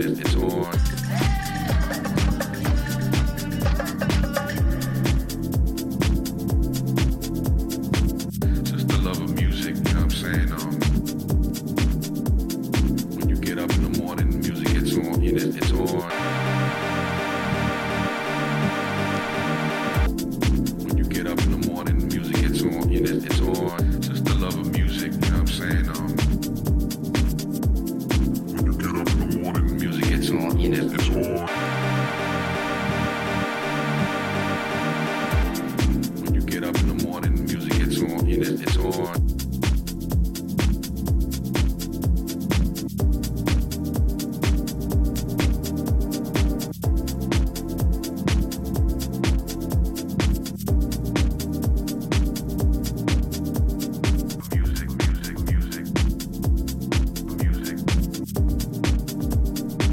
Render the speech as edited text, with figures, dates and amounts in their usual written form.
it's on. Just the love of music, you know what I'm saying? When you get up in the morning, music, it's on, it's on.